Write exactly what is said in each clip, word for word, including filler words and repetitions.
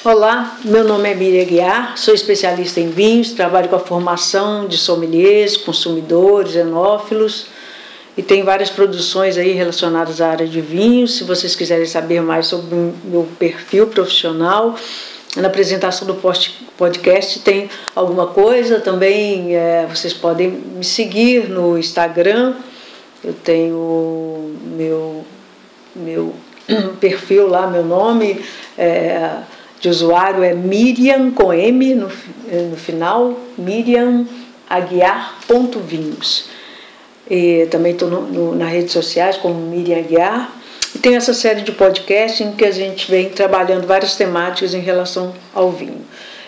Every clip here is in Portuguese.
Olá, meu nome é Miriam Aguiar, sou especialista em vinhos, trabalho com a formação de sommeliers, consumidores, enófilos e tenho várias produções aí relacionadas à área de vinhos. Se vocês quiserem saber mais sobre o meu perfil profissional, na apresentação do podcast tem alguma coisa. Também é, vocês podem me seguir no Instagram, eu tenho meu, meu perfil lá, meu nome é, de usuário é Miriam com M no, no final, Miriam Aguiar ponto vinhos. E também estou nas redes sociais como Miriam Aguiar. E tem essa série de podcasts em que a gente vem trabalhando várias temáticas em relação ao vinho.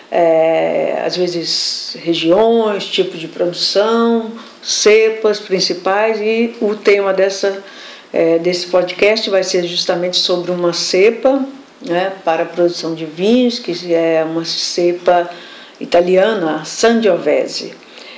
É, às vezes regiões, tipo de produção, cepas principais, e o tema dessa, é, desse podcast vai ser justamente sobre uma cepa, né, para a produção de vinhos, que é uma cepa italiana, a Sangiovese.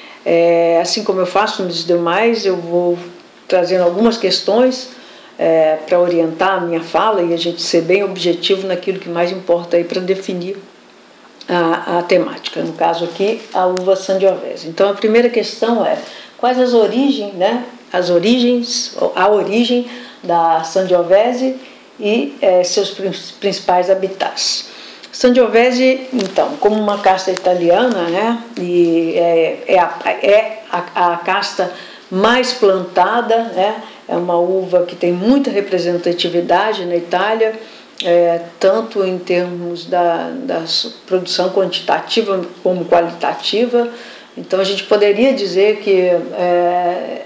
É, assim como eu faço nos demais, eu vou trazendo algumas questões é, para orientar a minha fala e a gente ser bem objetivo naquilo que mais importa aí para definir a, a temática. No caso aqui, a uva Sangiovese. Então, a primeira questão é quais as origens, né, as origens, a origem da Sangiovese e é, seus principais habitats. Sangiovese, então, como uma casta italiana, né, e é, é, a, é a, a casta mais plantada, né, é uma uva que tem muita representatividade na Itália, é, tanto em termos da, da produção quantitativa como qualitativa. Então, a gente poderia dizer que é,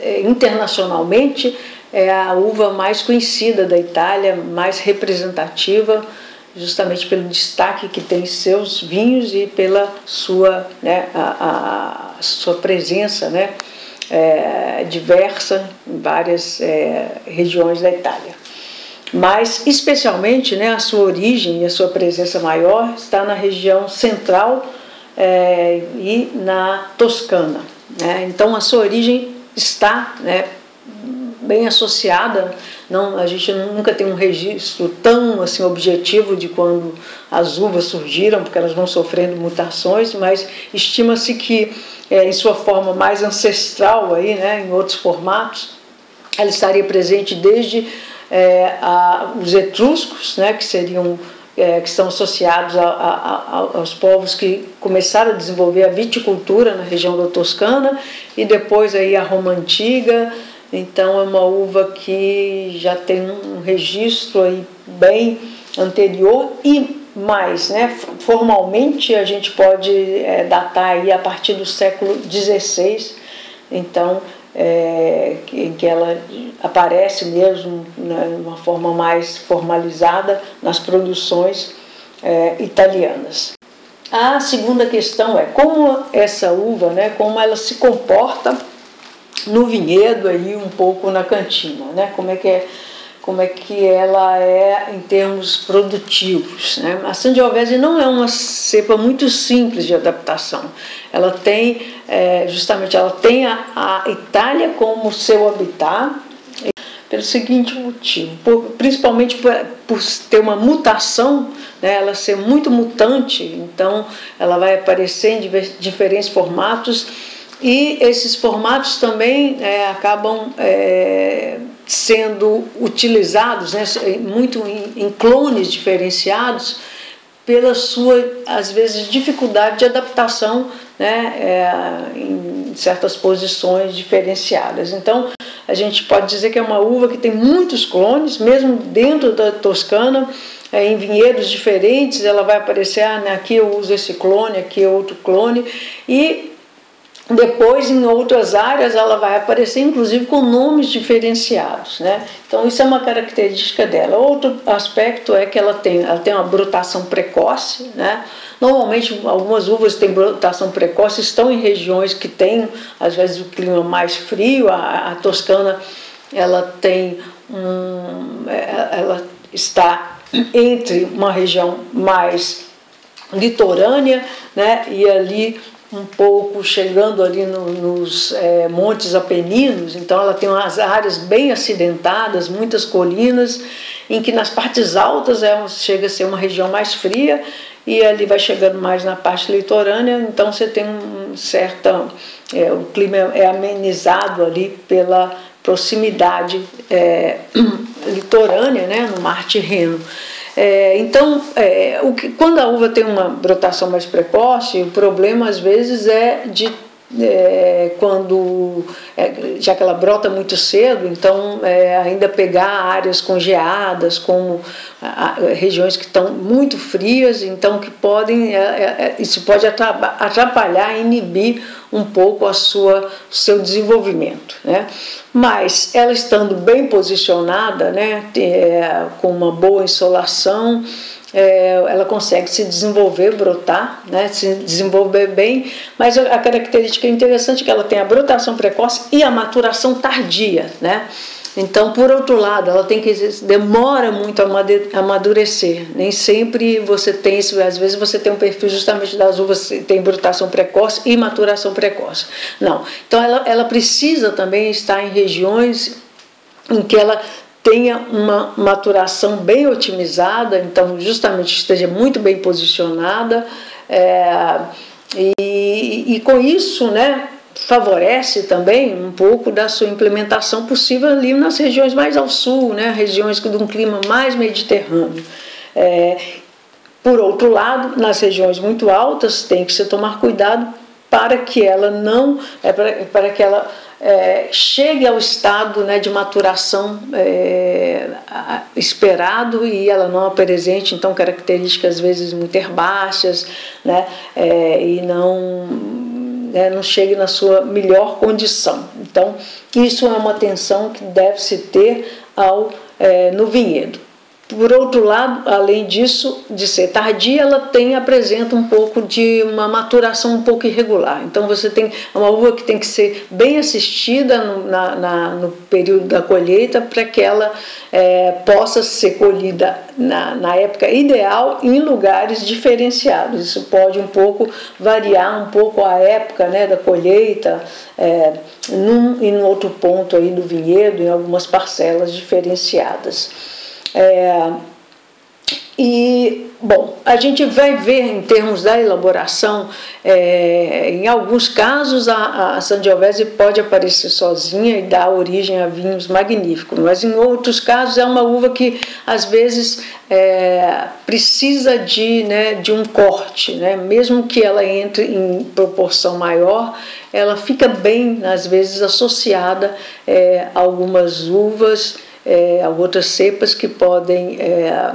internacionalmente é a uva mais conhecida da Itália, mais representativa, justamente pelo destaque que tem seus vinhos e pela sua, né, a, a sua presença, né, é, diversa em várias é, regiões da Itália. Mas, especialmente, né, a sua origem e a sua presença maior está na região central é, e na Toscana. Né? Então, a sua origem está, né, bem associada. Não, a gente nunca tem um registro tão assim objetivo de quando as uvas surgiram, porque elas vão sofrendo mutações, mas estima-se que é, em sua forma mais ancestral, aí, né, em outros formatos, ela estaria presente desde é, a, os etruscos, né, que seriam é, que estão associados a, a, a, aos povos que começaram a desenvolver a viticultura na região da Toscana, e depois aí a Roma Antiga. Então é uma uva que já tem um registro aí bem anterior e mais, né? Formalmente a gente pode é, datar aí a partir do século dezesseis, então é, em que ela aparece mesmo, né, de uma forma mais formalizada nas produções é, italianas. A segunda questão é como essa uva, né, como ela se comporta no vinhedo, aí um pouco na cantina, né? Como é que é, como é que ela é em termos produtivos, né? A Sangiovese não é uma cepa muito simples de adaptação. Ela tem, é, justamente, ela tem a, a Itália como seu habitat pelo seguinte motivo, por, principalmente por, por ter uma mutação, né? Ela ser muito mutante, então ela vai aparecer em diver, diferentes formatos. E esses formatos também é, acabam é, sendo utilizados, né, muito em, em clones diferenciados, pela sua, às vezes, dificuldade de adaptação, né, é, em certas posições diferenciadas. Então, a gente pode dizer que é uma uva que tem muitos clones, mesmo dentro da Toscana, é, em vinhedos diferentes, ela vai aparecer, ah, né, aqui eu uso esse clone, aqui é outro clone, e depois, em outras áreas, ela vai aparecer, inclusive, com nomes diferenciados, né? Então, isso é uma característica dela. Outro aspecto é que ela tem, ela tem uma brotação precoce, né? Normalmente, algumas uvas que têm brotação precoce estão em regiões que têm, às vezes, o clima mais frio. A, a Toscana, ela tem um, ela está entre uma região mais litorânea, né? E ali um pouco chegando ali no, nos é, Montes Apeninos, então ela tem umas áreas bem acidentadas, muitas colinas, em que nas partes altas é, chega a ser uma região mais fria, e ali vai chegando mais na parte litorânea, então você tem um certa, é, o clima é amenizado ali pela proximidade é, litorânea, né, no Mar Tirreno. É, então, é, o que, quando a uva tem uma brotação mais precoce, o problema às vezes é de é, quando, é, já que ela brota muito cedo, então é, ainda pegar áreas congeadas, como a, a, regiões que estão muito frias, então que podem, é, é, isso pode atrapalhar, inibir um pouco a sua, seu desenvolvimento, né? Mas ela estando bem posicionada, né, é, com uma boa insolação, é, ela consegue se desenvolver, brotar, né, se desenvolver bem, mas a característica interessante é que ela tem a brotação precoce e a maturação tardia, né? Então, por outro lado, ela tem que demora muito a amadurecer. Nem sempre você tem isso, às vezes você tem um perfil justamente das uvas que tem brotação precoce e maturação precoce. Não. Então, ela, ela precisa também estar em regiões em que ela tenha uma maturação bem otimizada, então justamente esteja muito bem posicionada, é, e, e com isso, né, favorece também um pouco da sua implementação possível ali nas regiões mais ao sul, né, regiões de um clima mais mediterrâneo. É, por outro lado, nas regiões muito altas tem que se tomar cuidado para que ela não, é, para, para que ela é, chegue ao estado, né, de maturação é, esperado e ela não apresente então características às vezes muito herbáceas, né, é, e não Né, não chegue na sua melhor condição. Então, isso é uma atenção que deve-se ter ao, é, no vinhedo. Por outro lado, além disso, de ser tardia, ela tem, apresenta um pouco de uma maturação um pouco irregular. Então, você tem uma uva que tem que ser bem assistida no, na, na, no período da colheita para que ela é, possa ser colhida na, na época ideal em lugares diferenciados. Isso pode um pouco variar um pouco a época, né, da colheita, é, num e no outro ponto aí do vinhedo, em algumas parcelas diferenciadas. É, e, bom, a gente vai ver em termos da elaboração, é, em alguns casos a, a Sangiovese pode aparecer sozinha e dar origem a vinhos magníficos, mas em outros casos é uma uva que às vezes é, precisa de, né, de um corte, né? Mesmo que ela entre em proporção maior, ela fica bem, às vezes, associada é, a algumas uvas, É, a outras cepas que podem é,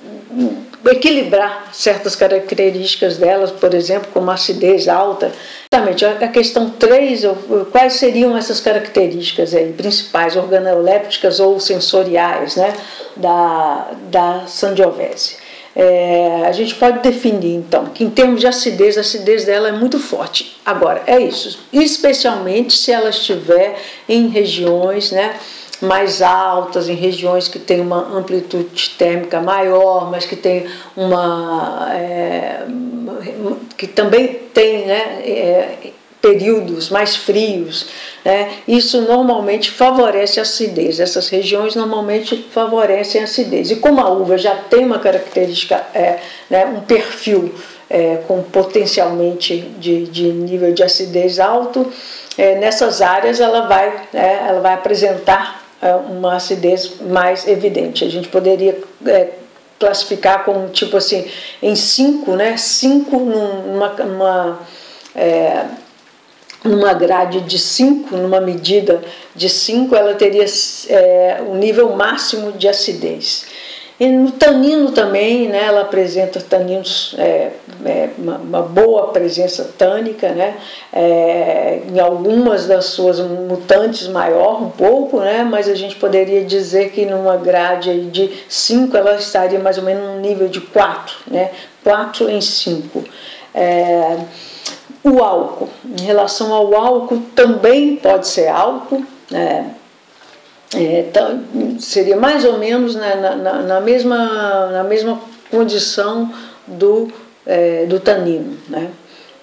equilibrar certas características delas, por exemplo, como acidez alta. Exatamente, a questão três, quais seriam essas características aí, principais, organolépticas ou sensoriais, né, da, da Sangiovese? É, a gente pode definir, então, que em termos de acidez, a acidez dela é muito forte. Agora, é isso, especialmente se ela estiver em regiões, né, mais altas, em regiões que têm uma amplitude térmica maior, mas que tem uma é, que também tem, né, é, períodos mais frios, né? Isso normalmente favorece a acidez. Essas regiões normalmente favorecem a acidez. E como a uva já tem uma característica, é, né, um perfil é, com potencialmente de, de nível de acidez alto, é, nessas áreas ela vai, né, ela vai apresentar uma acidez mais evidente. A gente poderia é, classificar como tipo assim, em cinco, né? Cinco numa, numa, é, numa grade de cinco, numa medida de cinco, ela teria é, o nível máximo de acidez. E no tanino também, né, ela apresenta taninos, é, é, uma, uma boa presença tânica, né, é, em algumas das suas mutantes maior um pouco, né, mas a gente poderia dizer que numa grade de cinco ela estaria mais ou menos no nível de quatro, né, quatro em cinco. É, o álcool, em relação ao álcool, também pode ser álcool, né, É, então, seria mais ou menos, né, na, na, na, mesma, na mesma condição do, é, do tanino, né?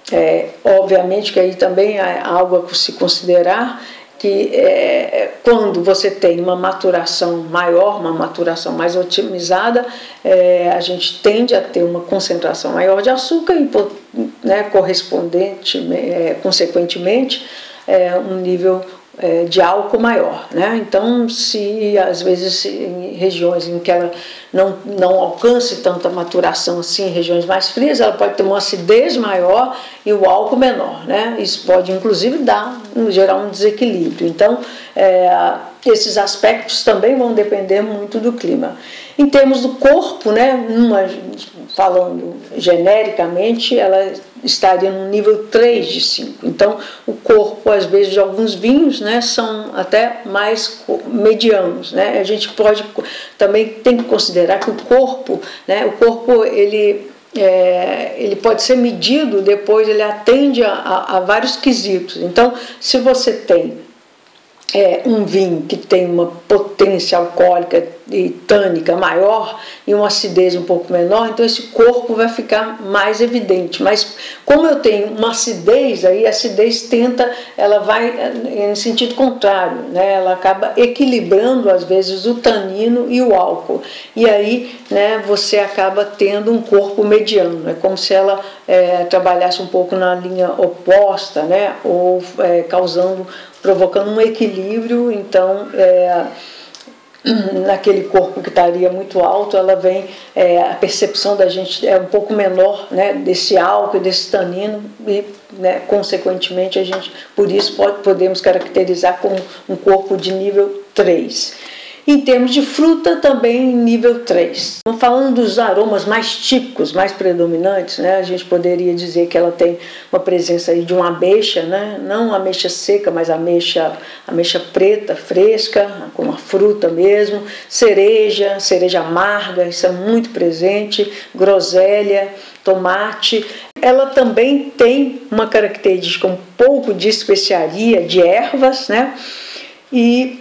É, obviamente que aí também há algo a se considerar, que é, quando você tem uma maturação maior, uma maturação mais otimizada, é, a gente tende a ter uma concentração maior de açúcar e, né, correspondente, é, consequentemente, é, um nível é, de álcool maior, né? Então, se às vezes em regiões em que ela não, não alcance tanta maturação assim, em regiões mais frias, ela pode ter uma acidez maior e o álcool menor, né? Isso pode inclusive dar, em geral, um desequilíbrio. Então, é, esses aspectos também vão depender muito do clima. Em termos do corpo, né, numa, falando genericamente, ela estaria no nível três de cinco. Então, o corpo, às vezes, de alguns vinhos, né, são até mais medianos, né? A gente pode também tem que considerar que o corpo, né, o corpo ele É, ele pode ser medido, depois ele atende a, a, a vários quesitos. Então, se você tem é, um vinho que tem uma potência alcoólica e tânica maior e uma acidez um pouco menor, então esse corpo vai ficar mais evidente. Mas como eu tenho uma acidez, aí a acidez tenta, ela vai em sentido contrário, né? Ela acaba equilibrando às vezes o tanino e o álcool, e aí, né, você acaba tendo um corpo mediano, é como se ela é, trabalhasse um pouco na linha oposta, né? Ou é, causando, provocando um equilíbrio. Então, é, naquele corpo que estaria muito alto, ela vem, é, a percepção da gente é um pouco menor, né, desse álcool e desse tanino, e, né, consequentemente, a gente, por isso, pode, podemos caracterizar como um corpo de nível três. Em termos de fruta, também nível três. Falando dos aromas mais típicos, mais predominantes, né, a gente poderia dizer que ela tem uma presença aí de uma ameixa, né, não ameixa seca, mas ameixa, ameixa preta, fresca, como a fruta mesmo, cereja, cereja amarga, isso é muito presente, groselha, tomate. Ela também tem uma característica um pouco de especiaria, de ervas, né, e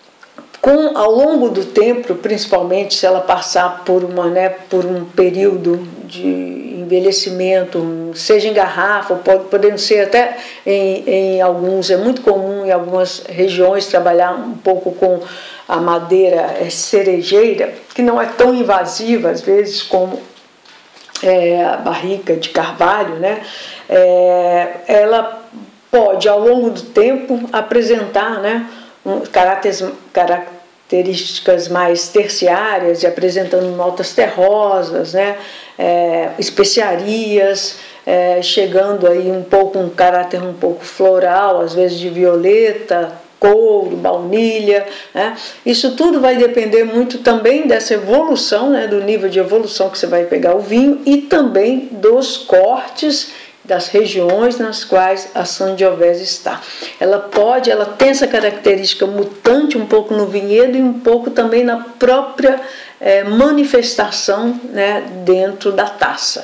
com, ao longo do tempo, principalmente se ela passar por, uma, né, por um período de envelhecimento, seja em garrafa, pode, podendo ser até em, em alguns, é muito comum em algumas regiões trabalhar um pouco com a madeira cerejeira, que não é tão invasiva às vezes como é, a barrica de carvalho, né? É, ela pode, ao longo do tempo, apresentar, né, Um, características mais terciárias, e apresentando notas terrosas, né, é, especiarias, é, chegando aí um pouco um caráter um pouco floral, às vezes de violeta, couro, baunilha, né? Isso tudo vai depender muito também dessa evolução, né, do nível de evolução que você vai pegar o vinho, e também dos cortes, das regiões nas quais a Sangiovese está. Ela pode, ela tem essa característica mutante um pouco no vinhedo e um pouco também na própria é, manifestação, né, dentro da taça.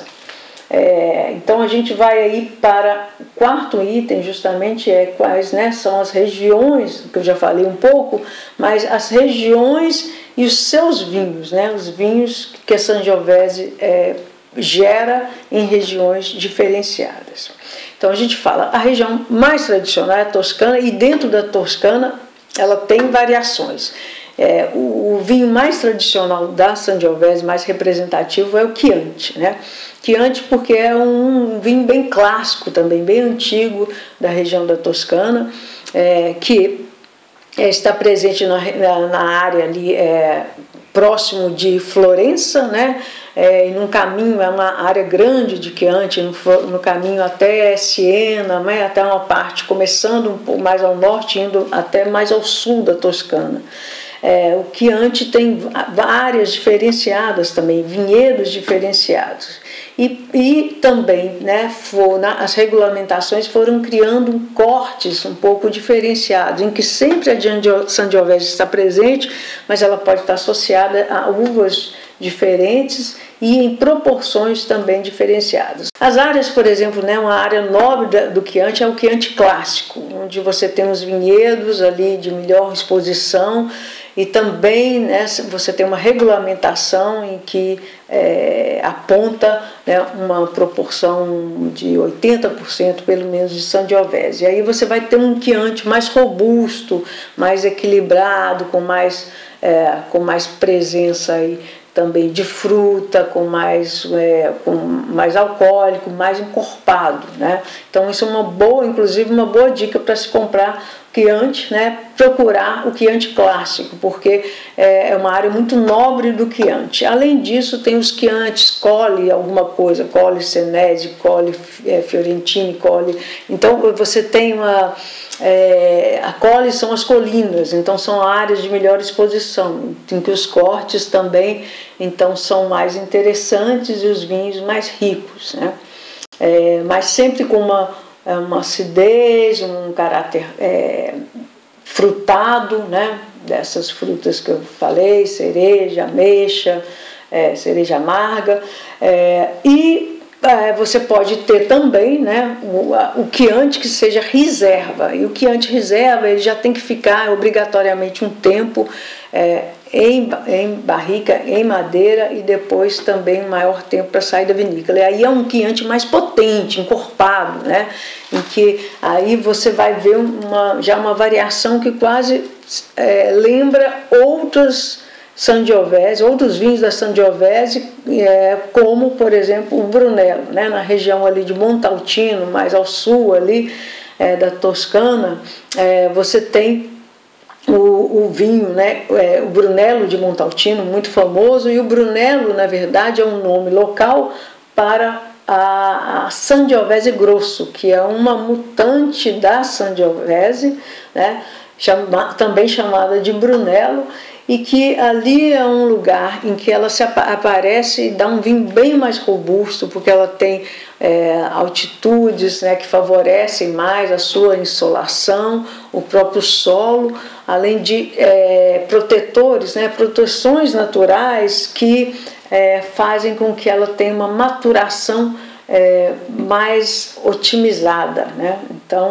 É, então a gente vai aí para o quarto item, justamente é quais, né, são as regiões, que eu já falei um pouco, mas as regiões e os seus vinhos, né, os vinhos que a Sangiovese é, gera em regiões diferenciadas. Então a gente fala, a região mais tradicional é a Toscana, e dentro da Toscana ela tem variações. É, o, o vinho mais tradicional da Sangiovese, mais representativo, é o Chianti, né? Chianti porque é um vinho bem clássico também, bem antigo da região da Toscana, é, que é, está presente na, na, na área ali é, próximo de Florença, né? É, num caminho, é uma área grande de Chianti, no, no caminho até Siena, né, até uma parte, começando um pouco mais ao norte, indo até mais ao sul da Toscana. É, o Chianti tem áreas diferenciadas também, vinhedos diferenciados. E, e também, né, for, na, as regulamentações foram criando cortes um pouco diferenciados, em que sempre a Sangiovese está presente, mas ela pode estar associada a uvas diferentes e em proporções também diferenciadas. As áreas, por exemplo, né, uma área nobre do Chianti é o Chianti clássico, onde você tem os vinhedos ali de melhor exposição, e também, né, você tem uma regulamentação em que é, aponta, né, uma proporção de oitenta por cento pelo menos de Sangiovese. E aí você vai ter um Chianti mais robusto, mais equilibrado, com mais, é, com mais presença aí também de fruta, com mais, é, com mais alcoólico, mais encorpado, né? Então isso é uma boa, inclusive uma boa dica para se comprar Chianti, né? Procurar o Chianti clássico, porque é uma área muito nobre do Chianti. Além disso, tem os Chiantis Colli, alguma coisa, Colli Senesi, Colli é, Fiorentini, Colli. Então você tem uma... É, a Colli são as colinas, então são áreas de melhor exposição, em que os cortes também então são mais interessantes e os vinhos mais ricos, né? É, mas sempre com uma, uma acidez, um caráter é, frutado, né? Dessas frutas que eu falei, cereja, ameixa, é, cereja amarga, é, e É, você pode ter também, né, o, o Chianti que seja reserva, e o Chianti reserva ele já tem que ficar obrigatoriamente um tempo é, em, em barrica, em madeira, e depois também um maior tempo para sair da vinícola. E aí é um Chianti mais potente, encorpado, né, em que aí você vai ver uma, já uma variação que quase é, lembra outras Sangiovese, outros vinhos da Sangiovese, é, como, por exemplo, o Brunello, né, na região ali de Montalcino, mais ao sul ali, é, da Toscana, é, você tem o, o vinho, né, é, o Brunello de Montalcino, muito famoso, e o Brunello, na verdade, é um nome local para a, a Sangiovese Grosso, que é uma mutante da Sangiovese, né, chama, também chamada de Brunello, e que ali é um lugar em que ela se aparece e dá um vinho bem mais robusto, porque ela tem é, altitudes, né, que favorecem mais a sua insolação, o próprio solo, além de é, protetores, né, proteções naturais que é, fazem com que ela tenha uma maturação é, mais otimizada, né? Então,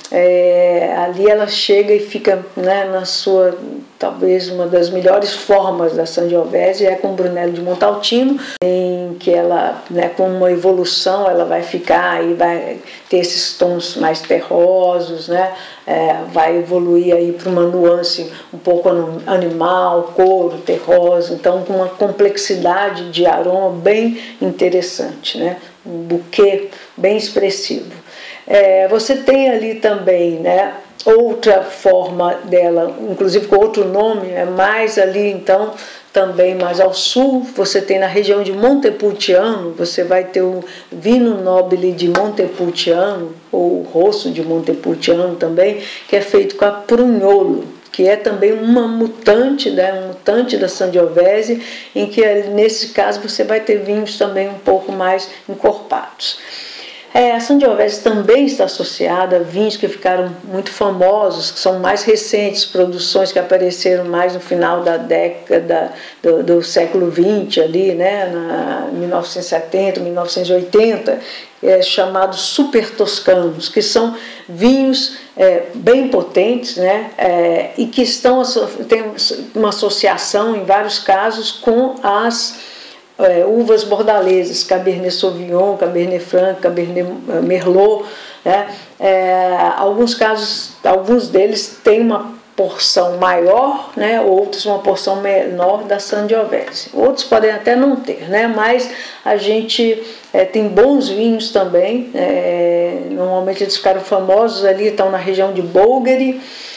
É, ali ela chega e fica, né, na sua, talvez uma das melhores formas da Sangiovese é com o Brunello de Montalcino, em que ela, né, com uma evolução, ela vai ficar e vai ter esses tons mais terrosos, né, é, vai evoluir aí para uma nuance um pouco animal, couro, terroso, então com uma complexidade de aroma bem interessante, né, um buquê bem expressivo. É, você tem ali também, né, outra forma dela, inclusive com outro nome, é mais ali então, também mais ao sul, você tem na região de Montepulciano, você vai ter o Vino Nobile de Montepulciano, ou o Rosso de Montepulciano também, que é feito com a Prugnolo, que é também uma mutante, né, um mutante da Sangiovese, em que nesse caso você vai ter vinhos também um pouco mais encorpados. É, a Sangiovese também está associada a vinhos que ficaram muito famosos, que são mais recentes, produções que apareceram mais no final da década do, do século vinte, ali, né, na mil novecentos e setenta, mil novecentos e oitenta, é, chamados super toscanos, que são vinhos é, bem potentes, né, é, e que estão, tem uma associação, em vários casos, com as É, uvas bordalesas, Cabernet Sauvignon, Cabernet Franc, Cabernet Merlot, né? É, alguns casos, alguns deles têm uma porção maior, né? Outros uma porção menor da Sangiovese. Outros podem até não ter, né? Mas a gente é, tem bons vinhos também. É, normalmente eles ficaram famosos ali, estão na região de Bolgheri.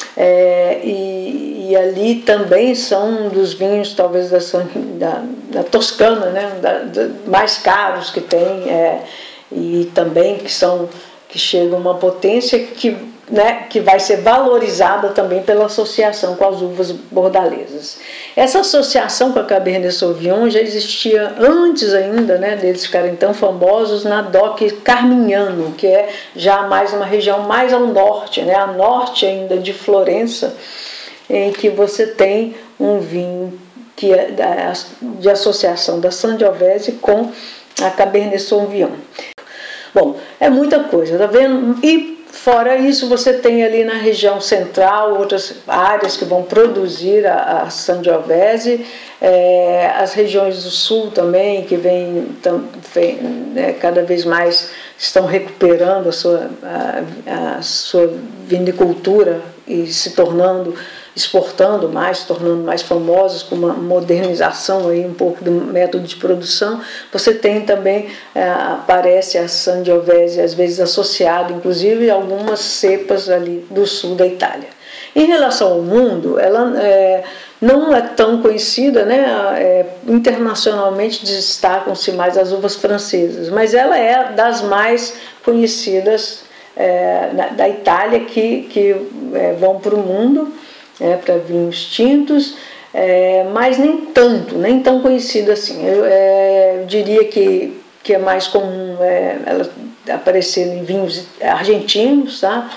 É, e, e ali também são dos vinhos talvez da, da, da Toscana, né, da, da, mais caros que tem, é, e também que são que chegam a uma potência que, né, que vai ser valorizada também pela associação com as uvas bordalesas. Essa associação com a Cabernet Sauvignon já existia antes ainda, né, deles ficarem tão famosos, na D O C Carmignano, que é já mais uma região mais ao norte, né, a norte ainda de Florença, em que você tem um vinho que é de associação da Sangiovese com a Cabernet Sauvignon. Bom, é muita coisa, tá vendo? E fora isso, você tem ali na região central outras áreas que vão produzir a, a Sangiovese, é, as regiões do sul também, que vem, tam, vem né, cada vez mais estão recuperando a sua, a, a sua vinicultura e se tornando, exportando mais, se tornando mais famosos, com uma modernização aí um pouco do método de produção. Você tem também, é, aparece a Sangiovese às vezes associado, inclusive, a algumas cepas ali do sul da Itália. Em relação ao mundo, ela é, não é tão conhecida, né? É, internacionalmente destacam-se mais as uvas francesas, mas ela é das mais conhecidas é, na, da Itália que, que é, vão para o mundo, é, para vinhos tintos, é, mas nem tanto, nem tão conhecida assim. Eu, é, eu diria que, que é mais comum é, ela aparecer em vinhos argentinos, tá?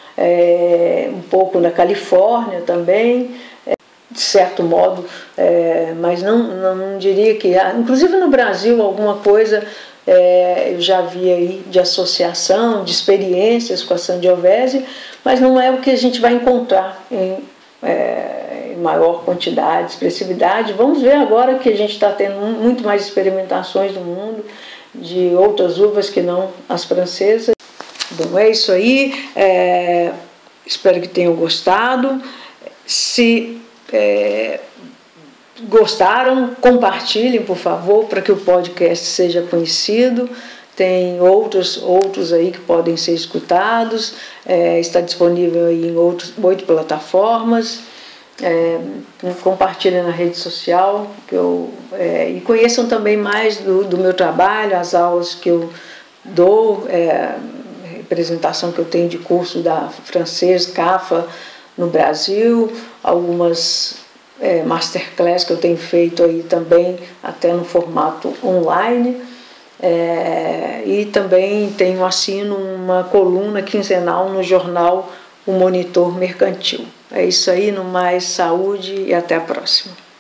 É, um pouco na Califórnia também, é, de certo modo, é, mas não, não diria que há, inclusive no Brasil, alguma coisa é, eu já vi aí de associação, de experiências com a Sangiovese, mas não é o que a gente vai encontrar em, é, em maior quantidade, expressividade. Vamos ver agora que a gente está tendo muito mais experimentações no mundo de outras uvas que não as francesas. Bom, é isso aí, é, espero que tenham gostado. Se é, gostaram, compartilhem, por favor, para que o podcast seja conhecido. Tem outros, outros aí que podem ser escutados, é, está disponível aí em outros, oito plataformas. É, compartilhem na rede social que eu, é, e conheçam também mais do, do meu trabalho, as aulas que eu dou, é, representação que eu tenho de curso da francês C A F A no Brasil, algumas é, masterclass que eu tenho feito aí também até no formato online, é, e também tenho assino uma coluna quinzenal no jornal O Monitor Mercantil. É isso aí, no mais, saúde e até a próxima.